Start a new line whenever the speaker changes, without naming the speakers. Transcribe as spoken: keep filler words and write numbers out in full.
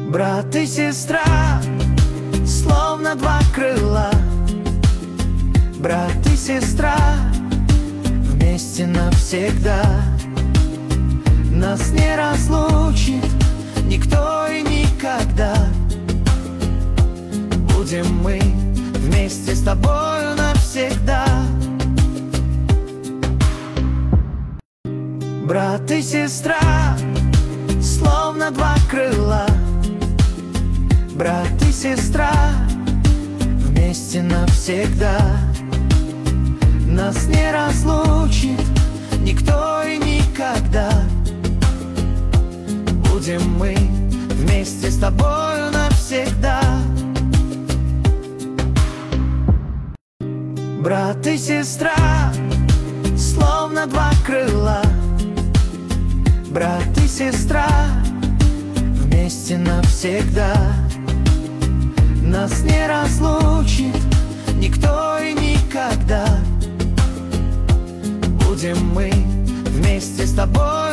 Брат и сестра, словно два крыла. Брат и сестра, вместе навсегда. Нас не разлучит никто и никогда. Будем мы вместе с тобою навсегда. Брат и сестра, словно два крыла. Брат и сестра, вместе навсегда. Нас не разлучит никто и никогда. Будем мы вместе с тобою навсегда. Брат и сестра, словно два крыла. Брат и сестра, вместе навсегда. Нас не разлучит никто и никогда. Будем мы вместе с тобой